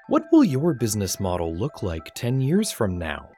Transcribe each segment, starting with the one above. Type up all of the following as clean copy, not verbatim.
What will your business model look like 10 years from now?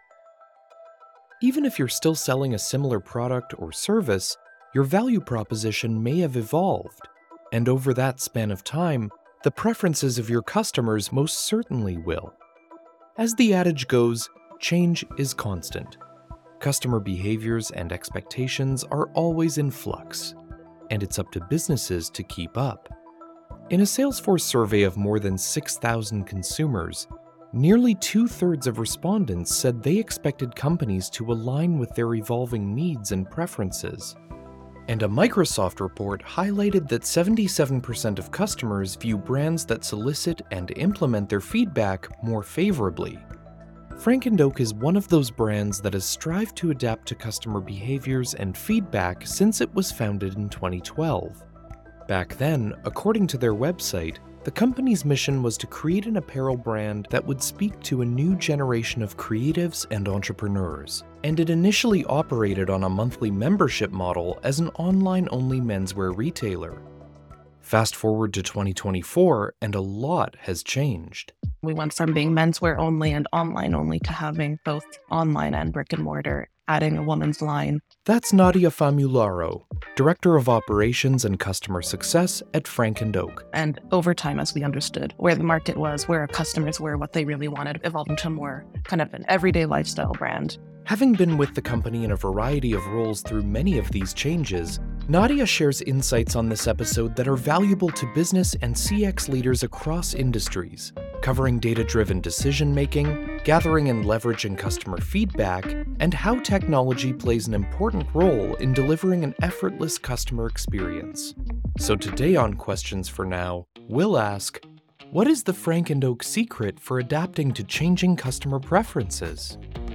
Even if you're still selling a similar product or service, your value proposition may have evolved. And over that span of time, the preferences of your customers most certainly will. As the adage goes, change is constant. Customer behaviors and expectations are always in flux, and it's up to businesses to keep up. In a Salesforce survey of more than 6,000 consumers, nearly 2/3 of respondents said they expected companies to align with their evolving needs and preferences. And a Microsoft report highlighted that 77% of customers view brands that solicit and implement their feedback more favorably. Frank & Oak is one of those brands that has strived to adapt to customer behaviors and feedback since it was founded in 2012. Back then, according to their website, the company's mission was to create an apparel brand that would speak to a new generation of creatives and entrepreneurs, and it initially operated on a monthly membership model as an online-only menswear retailer. Fast forward to 2024, and a lot has changed. We went from being menswear only and online only to having both online and brick and mortar, adding a woman's line. That's Nadia Famularo, Director of Operations and Customer Success at Frank & Oak. And over time, as we understood where the market was, where our customers were, what they really wanted, evolved into more kind of an everyday lifestyle brand. Having been with the company in a variety of roles through many of these changes, Nadia shares insights on this episode that are valuable to business and CX leaders across industries, covering data-driven decision-making, gathering and leveraging customer feedback, and how technology plays an important role in delivering an effortless customer experience. So today on Questions for Now, we'll ask, what is the Frank & Oak secret for adapting to changing customer preferences?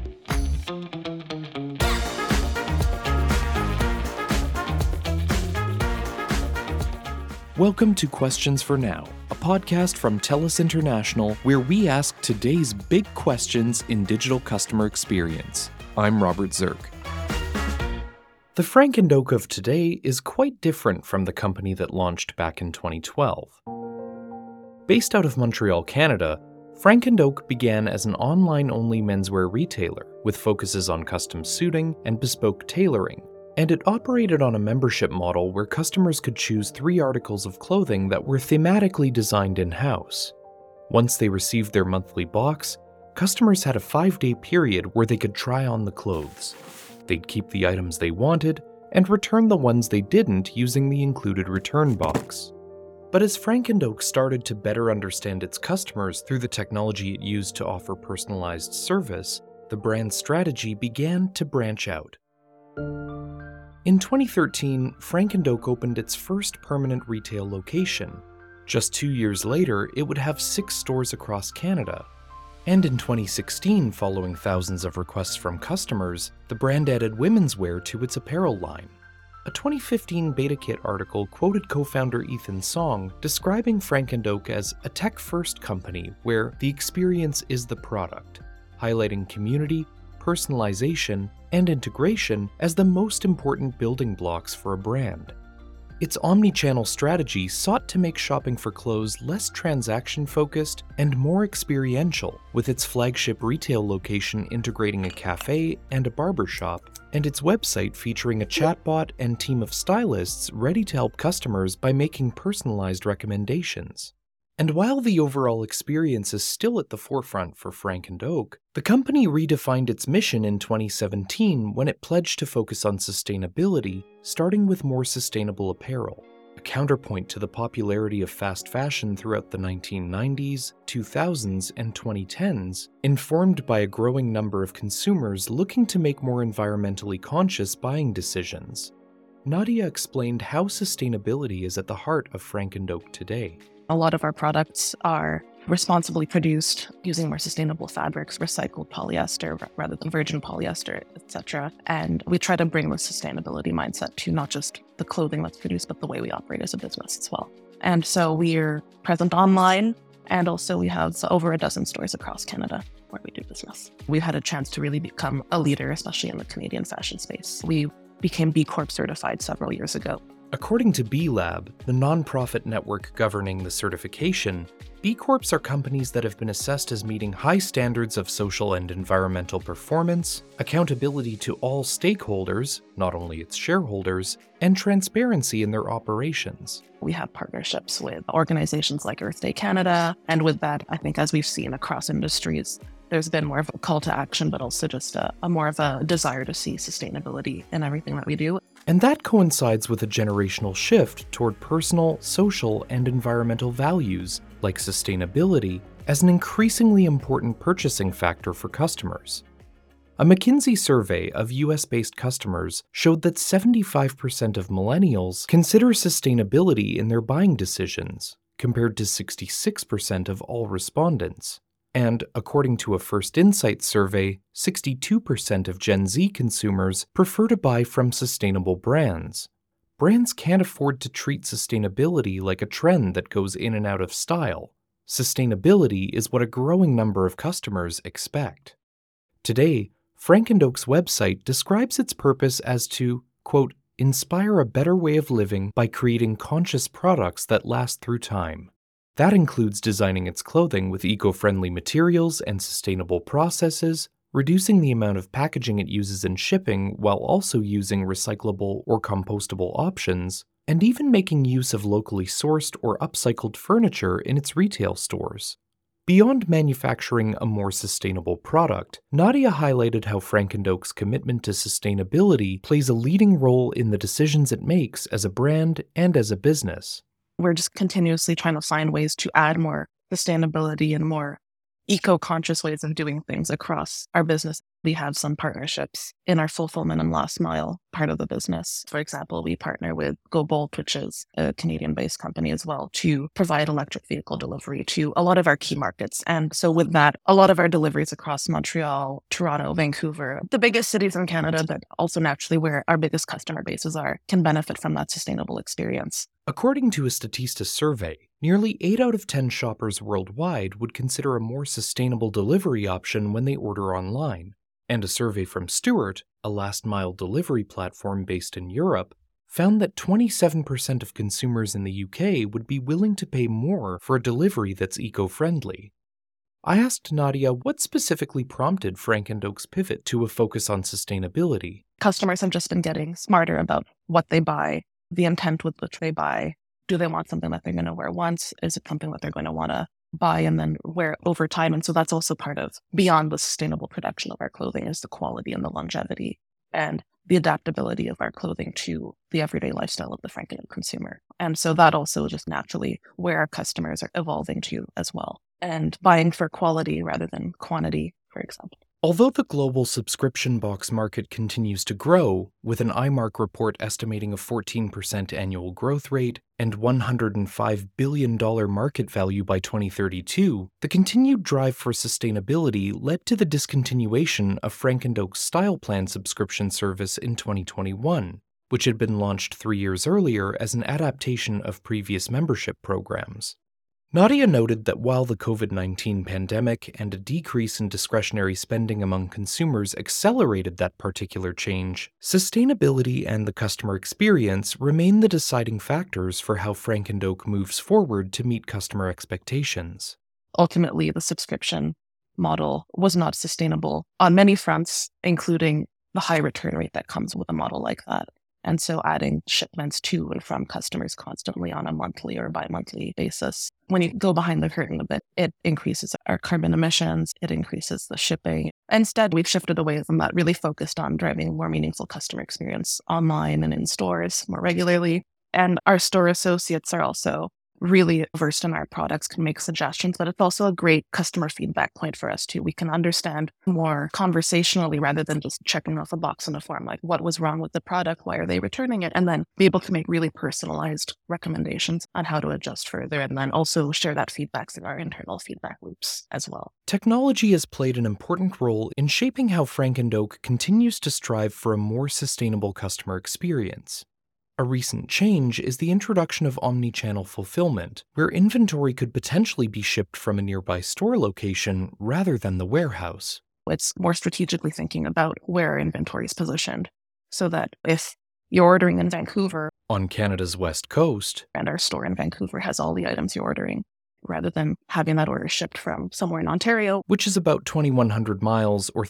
Welcome to Questions for Now, a podcast from TELUS International where we ask today's big questions in digital customer experience. I'm Robert Zirk. The Frank & Oak of today is quite different from the company that launched back in 2012. Based out of Montreal, Canada, Frank & Oak began as an online-only menswear retailer with focuses on custom suiting and bespoke tailoring. And it operated on a membership model where customers could choose 3 articles of clothing that were thematically designed in-house. Once they received their monthly box, customers had a 5-day period where they could try on the clothes. They'd keep the items they wanted and return the ones they didn't using the included return box. But as Frank & Oak started to better understand its customers through the technology it used to offer personalized service, the brand's strategy began to branch out. In 2013, Frank & Oak opened its first permanent retail location. Just 2 years later, it would have 6 stores across Canada. And in 2016, following thousands of requests from customers, the brand added women's wear to its apparel line. A 2015 BetaKit article quoted co-founder Ethan Song describing Frank & Oak as a tech-first company where the experience is the product, highlighting community, personalization, and integration as the most important building blocks for a brand. Its omni-channel strategy sought to make shopping for clothes less transaction-focused and more experiential, with its flagship retail location integrating a cafe and a barbershop, and its website featuring a chatbot and team of stylists ready to help customers by making personalized recommendations. And while the overall experience is still at the forefront for Frank & Oak, the company redefined its mission in 2017 when it pledged to focus on sustainability, starting with more sustainable apparel, a counterpoint to the popularity of fast fashion throughout the 1990s, 2000s, and 2010s, informed by a growing number of consumers looking to make more environmentally conscious buying decisions. Nadia explained how sustainability is at the heart of Frank & Oak today. A lot of our products are responsibly produced using more sustainable fabrics, recycled polyester rather than virgin polyester, etc. And we try to bring the sustainability mindset to not just the clothing that's produced, but the way we operate as a business as well. And so we're present online, and also we have over a dozen stores across Canada where we do business. We've had a chance to really become a leader, especially in the Canadian fashion space. We became B Corp certified several years ago. According to B Lab, the nonprofit network governing the certification, B Corps are companies that have been assessed as meeting high standards of social and environmental performance, accountability to all stakeholders, not only its shareholders, and transparency in their operations. We have partnerships with organizations like Earth Day Canada, and with that, I think as we've seen across industries, there's been more of a call to action, but also just a more of a desire to see sustainability in everything that we do. And that coincides with a generational shift toward personal, social, and environmental values, like sustainability, as an increasingly important purchasing factor for customers. A McKinsey survey of US-based customers showed that 75% of millennials consider sustainability in their buying decisions, compared to 66% of all respondents. And according to a First Insight survey, 62% of Gen Z consumers prefer to buy from sustainable brands. Brands can't afford to treat sustainability like a trend that goes in and out of style. Sustainability is what a growing number of customers expect. Today, Frank & Oak's website describes its purpose as to, quote, inspire a better way of living by creating conscious products that last through time. That includes designing its clothing with eco-friendly materials and sustainable processes, reducing the amount of packaging it uses in shipping while also using recyclable or compostable options, and even making use of locally sourced or upcycled furniture in its retail stores. Beyond manufacturing a more sustainable product, Nadia highlighted how Frank & Oak's commitment to sustainability plays a leading role in the decisions it makes as a brand and as a business. We're just continuously trying to find ways to add more sustainability and more eco-conscious ways of doing things across our business. We have some partnerships in our fulfillment and last mile part of the business. For example, we partner with GoBolt, which is a Canadian-based company as well, to provide electric vehicle delivery to a lot of our key markets. And so with that, a lot of our deliveries across Montreal, Toronto, Vancouver, the biggest cities in Canada, but also naturally where our biggest customer bases are, can benefit from that sustainable experience. According to a Statista survey, nearly 8 out of 10 shoppers worldwide would consider a more sustainable delivery option when they order online. And a survey from Stuart, a last-mile delivery platform based in Europe, found that 27% of consumers in the UK would be willing to pay more for a delivery that's eco-friendly. I asked Nadia what specifically prompted Frank & Oak's pivot to a focus on sustainability. Customers have just been getting smarter about what they buy, the intent with which they buy. Do they want something that they're going to wear once? Is it something that they're going to want to buy and then wear over time? And so that's also part of beyond the sustainable production of our clothing is the quality and the longevity and the adaptability of our clothing to the everyday lifestyle of the Frank & Oak consumer. And so that also just naturally where our customers are evolving to as well and buying for quality rather than quantity, for example. Although the global subscription box market continues to grow, with an IMARC report estimating a 14% annual growth rate and $105 billion market value by 2032, the continued drive for sustainability led to the discontinuation of Frank & Oak's Style Plan subscription service in 2021, which had been launched 3 years earlier as an adaptation of previous membership programs. Nadia noted that while the COVID-19 pandemic and a decrease in discretionary spending among consumers accelerated that particular change, sustainability and the customer experience remain the deciding factors for how Frank & Oak moves forward to meet customer expectations. Ultimately, the subscription model was not sustainable on many fronts, including the high return rate that comes with a model like that. And so adding shipments to and from customers constantly on a monthly or bi-monthly basis. When you go behind the curtain a bit, it increases our carbon emissions, it increases the shipping. Instead, we've shifted away from that, really focused on driving a more meaningful customer experience online and in stores more regularly. And our store associates are also really versed in our products, can make suggestions, but it's also a great customer feedback point for us too. We can understand more conversationally rather than just checking off a box on a form, like what was wrong with the product, why are they returning it, and then be able to make really personalized recommendations on how to adjust further, and then also share that feedback in our internal feedback loops as well. Technology has played an important role in shaping how Frank & Oak continues to strive for a more sustainable customer experience. A recent change is the introduction of omni-channel fulfillment, where inventory could potentially be shipped from a nearby store location rather than the warehouse. It's more strategically thinking about where inventory is positioned, so that if you're ordering in Vancouver, on Canada's west coast, and our store in Vancouver has all the items you're ordering, rather than having that order shipped from somewhere in Ontario, which is about 2,100 miles or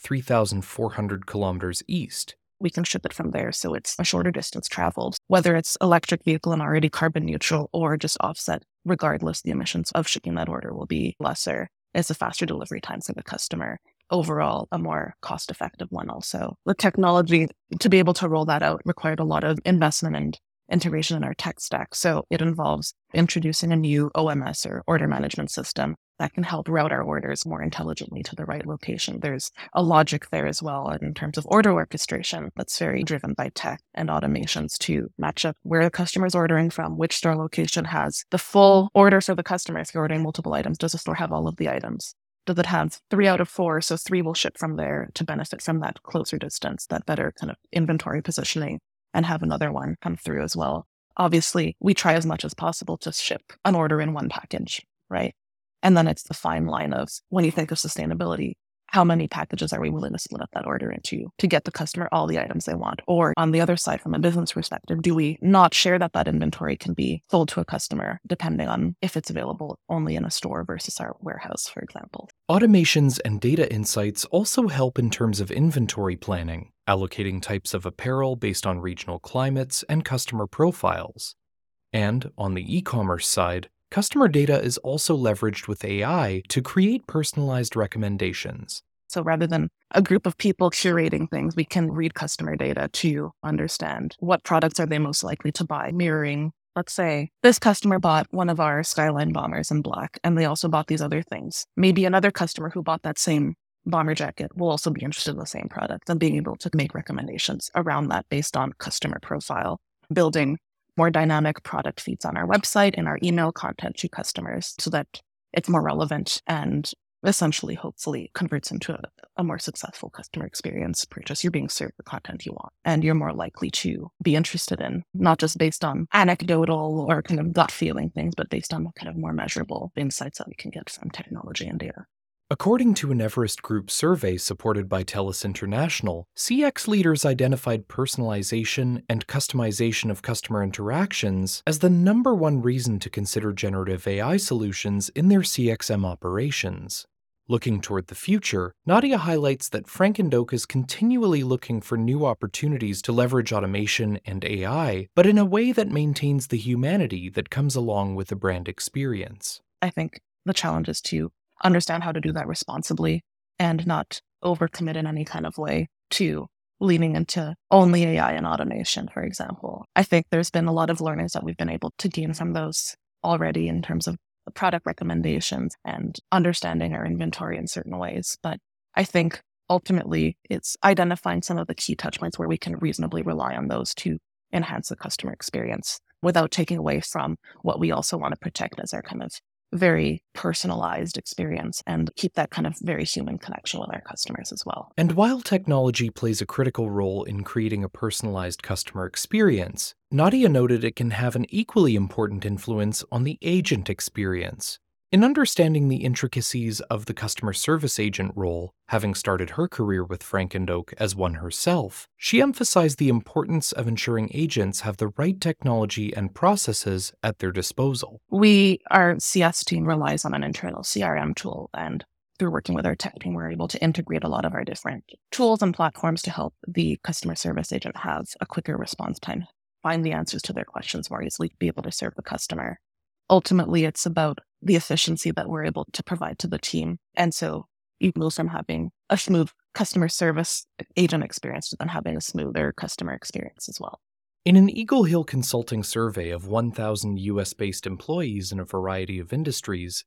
3,400 kilometers east. We can ship it from there, so it's a shorter distance traveled. Whether it's electric vehicle and already carbon neutral or just offset, regardless, the emissions of shipping that order will be lesser. It's a faster delivery time for the customer. Overall, a more cost-effective one also. The technology, to be able to roll that out, required a lot of investment and integration in our tech stack. So it involves introducing a new OMS or order management system that can help route our orders more intelligently to the right location. There's a logic there as well in terms of order orchestration that's very driven by tech and automations to match up where the customer is ordering from, which store location has the full order for the customer. If you're ordering multiple items, does the store have all of the items? Does it have 3 out of 4? So 3 will ship from there to benefit from that closer distance, that better kind of inventory positioning, and have another one come through as well. Obviously, we try as much as possible to ship an order in one package, right? And then it's the fine line of, when you think of sustainability, how many packages are we willing to split up that order into to get the customer all the items they want? Or on the other side, from a business perspective, do we not share that inventory can be sold to a customer, depending on if it's available only in a store versus our warehouse, for example? Automations and data insights also help in terms of inventory planning, allocating types of apparel based on regional climates and customer profiles. And on the e-commerce side, customer data is also leveraged with AI to create personalized recommendations. So rather than a group of people curating things, we can read customer data to understand what products are they most likely to buy, mirroring, let's say, this customer bought one of our Skyline bombers in black, and they also bought these other things. Maybe another customer who bought that same bomber jacket will also be interested in the same product, and being able to make recommendations around that based on customer profile, building more dynamic product feeds on our website and our email content to customers so that it's more relevant and essentially, hopefully, converts into a more successful customer experience purchase. You're being served the content you want, and you're more likely to be interested in, not just based on anecdotal or kind of gut feeling things, but based on kind of more measurable insights that we can get from technology and data. According to an Everest Group survey supported by TELUS International, CX leaders identified personalization and customization of customer interactions as the #1 reason to consider generative AI solutions in their CXM operations. Looking toward the future, Nadia highlights that Frank & Oak is continually looking for new opportunities to leverage automation and AI, but in a way that maintains the humanity that comes along with the brand experience. I think the challenge is to understand how to do that responsibly and not overcommit in any kind of way to leaning into only AI and automation, for example. I think there's been a lot of learnings that we've been able to gain from those already in terms of product recommendations and understanding our inventory in certain ways. But I think ultimately it's identifying some of the key touch points where we can reasonably rely on those to enhance the customer experience without taking away from what we also want to protect as our kind of very personalized experience and keep that kind of very human connection with our customers as well. And while technology plays a critical role in creating a personalized customer experience, Nadia noted it can have an equally important influence on the agent experience. In understanding the intricacies of the customer service agent role, having started her career with Frank & Oak as one herself, she emphasized the importance of ensuring agents have the right technology and processes at their disposal. Our CS team relies on an internal CRM tool, and through working with our tech team, we're able to integrate a lot of our different tools and platforms to help the customer service agent have a quicker response time, find the answers to their questions more easily, be able to serve the customer. Ultimately, it's about the efficiency that we're able to provide to the team. And so you move from having a smooth customer service agent experience to then having a smoother customer experience as well. In an Eagle Hill Consulting survey of 1,000 US-based employees in a variety of industries,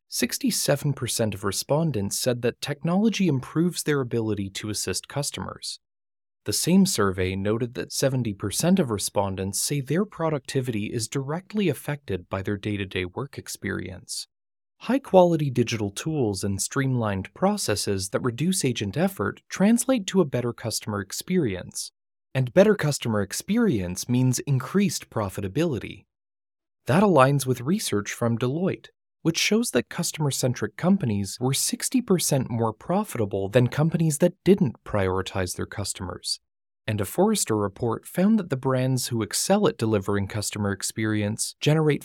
67% of respondents said that technology improves their ability to assist customers. The same survey noted that 70% of respondents say their productivity is directly affected by their day-to-day work experience. High-quality digital tools and streamlined processes that reduce agent effort translate to a better customer experience. And better customer experience means increased profitability. That aligns with research from Deloitte, which shows that customer-centric companies were 60% more profitable than companies that didn't prioritize their customers. and a Forrester report found that the brands who excel at delivering customer experience generate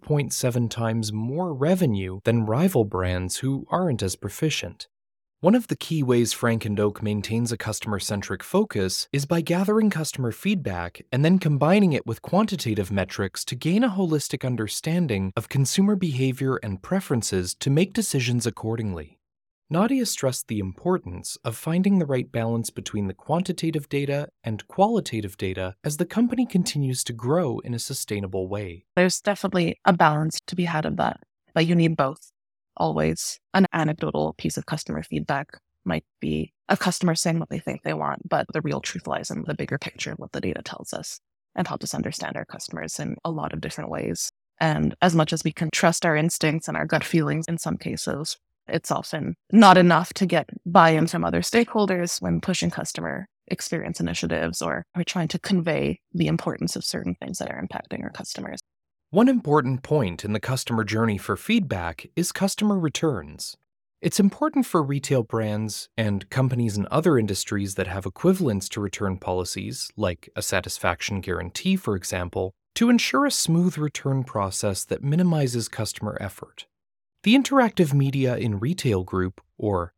5.7 times more revenue than rival brands who aren't as proficient. One of the key ways Frank & Oak maintains a customer-centric focus is by gathering customer feedback and then combining it with quantitative metrics to gain a holistic understanding of consumer behavior and preferences to make decisions accordingly. Nadia stressed the importance of finding the right balance between the quantitative data and qualitative data as the company continues to grow in a sustainable way. There's definitely a balance to be had of that, but you need both. Always. An anecdotal piece of customer feedback might be a customer saying what they think they want, but the real truth lies in the bigger picture of what the data tells us and helps us understand our customers in a lot of different ways. And as much as we can trust our instincts and our gut feelings in some cases, it's often not enough to get buy-in from other stakeholders when pushing customer experience initiatives or trying to convey the importance of certain things that are impacting our customers. One important point in the customer journey for feedback is customer returns. It's important for retail brands and companies in other industries that have equivalents to return policies, like a satisfaction guarantee, for example, to ensure a smooth return process that minimizes customer effort. The Interactive Media in Retail Group, or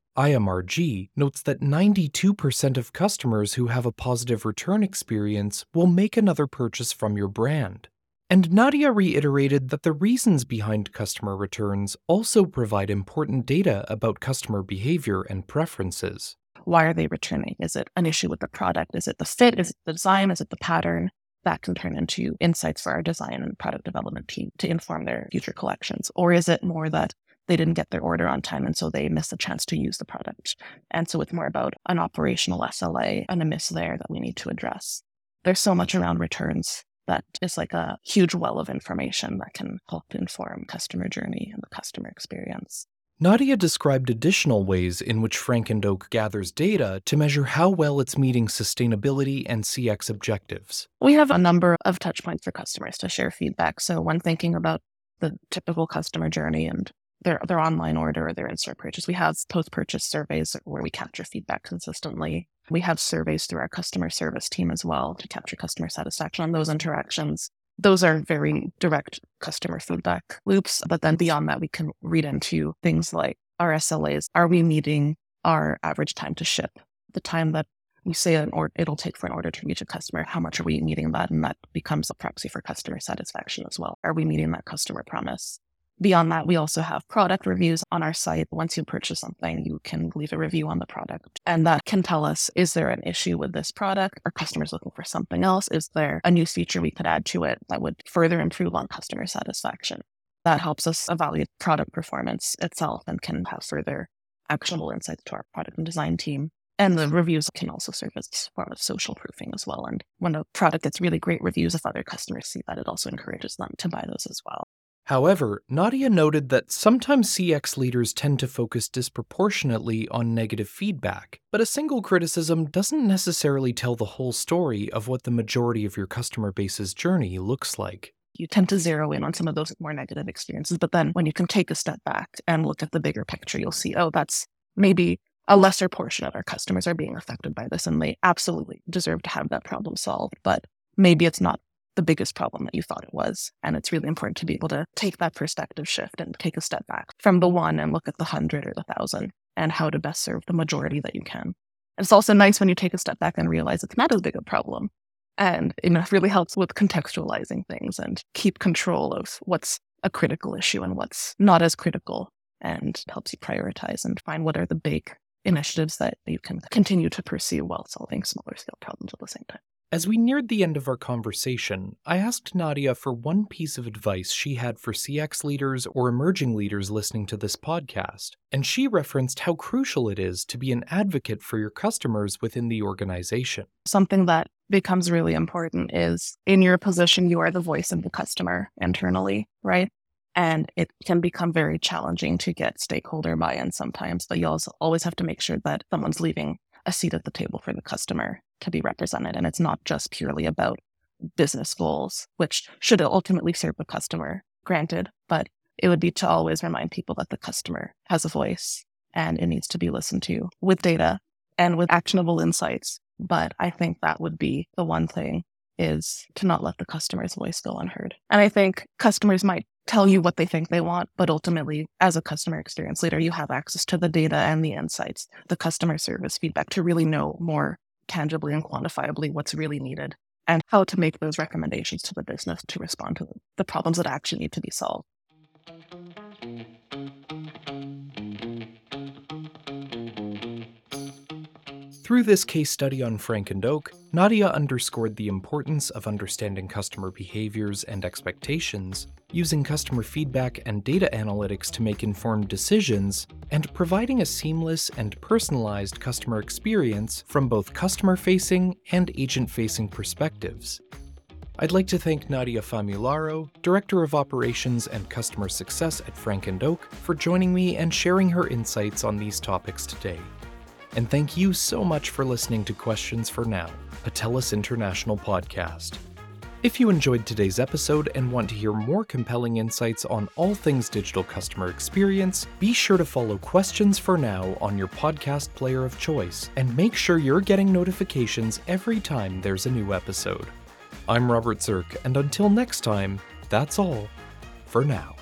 IMRG, notes that 92% of customers who have a positive return experience will make another purchase from your brand. And Nadia reiterated that the reasons behind customer returns also provide important data about customer behavior and preferences. Why are they returning? Is it an issue with the product? Is it the fit? Is it the design? Is it the pattern? That can turn into insights for our design and product development team to inform their future collections. Or is it more that they didn't get their order on time and so they missed the chance to use the product? And so it's more about an operational SLA and a miss there that we need to address. There's so much around returns that is like a huge well of information that can help inform customer journey and the customer experience. Nadia described additional ways in which Frank & Oak gathers data to measure how well it's meeting sustainability and CX objectives. We have a number of touch points for customers to share feedback. So when thinking about the typical customer journey and their online order or their in-store purchase, we have post-purchase surveys where we capture feedback consistently. We have surveys through our customer service team as well to capture customer satisfaction on those interactions. Those are very direct customer feedback loops. But then beyond that, we can read into things like our SLAs. Are we meeting our average time to ship? The time that we say it'll take for an order to reach a customer, how much are we meeting that? And that becomes a proxy for customer satisfaction as well. Are we meeting that customer promise? Beyond that, we also have product reviews on our site. Once you purchase something, you can leave a review on the product. And that can tell us, is there an issue with this product? Are customers looking for something else? Is there a new feature we could add to it that would further improve on customer satisfaction? That helps us evaluate product performance itself and can have further actionable insights to our product and design team. And the reviews can also serve as a form of social proofing as well. And when a product gets really great reviews, if other customers see that, it also encourages them to buy those as well. However, Nadia noted that sometimes CX leaders tend to focus disproportionately on negative feedback, but a single criticism doesn't necessarily tell the whole story of what the majority of your customer base's journey looks like. You tend to zero in on some of those more negative experiences, but then when you can take a step back and look at the bigger picture, you'll see, oh, that's maybe a lesser portion of our customers are being affected by this, and they absolutely deserve to have that problem solved, but maybe it's not the biggest problem that you thought it was. And it's really important to be able to take that perspective shift and take a step back from the one and look at the 100 or the 1,000 and how to best serve the majority that you can. And it's also nice when you take a step back and realize it's not as big a problem. And it really helps with contextualizing things and keep control of what's a critical issue and what's not as critical, and helps you prioritize and find what are the big initiatives that you can continue to pursue while solving smaller scale problems at the same time. As we neared the end of our conversation, I asked Nadia for one piece of advice she had for CX leaders or emerging leaders listening to this podcast, and she referenced how crucial it is to be an advocate for your customers within the organization. Something that becomes really important is, in your position, you are the voice of the customer internally, right? And it can become very challenging to get stakeholder buy-in sometimes, but you also always have to make sure that someone's leaving a seat at the table for the customer to be represented. And it's not just purely about business goals, which should ultimately serve the customer, granted, but it would be to always remind people that the customer has a voice and it needs to be listened to with data and with actionable insights But I think that would be the one thing, is to not let the customer's voice go unheard. And I think customers might tell you what they think they want, but ultimately, as a customer experience leader, you have access to the data and the insights, the customer service feedback, to really know more tangibly and quantifiably what's really needed and how to make those recommendations to the business to respond to the problems that actually need to be solved. Through this case study on Frank and Oak, Nadia underscored the importance of understanding customer behaviors and expectations, using customer feedback and data analytics to make informed decisions, and providing a seamless and personalized customer experience from both customer-facing and agent-facing perspectives. I'd like to thank Nadia Famularo, Director of Operations and Customer Success at Frank & Oak, for joining me and sharing her insights on these topics today. And thank you so much for listening to Questions for Now, a TELUS International podcast. If you enjoyed today's episode and want to hear more compelling insights on all things digital customer experience, be sure to follow Questions for Now on your podcast player of choice, and make sure you're getting notifications every time there's a new episode. I'm Robert Zirk, and until next time, that's all for now.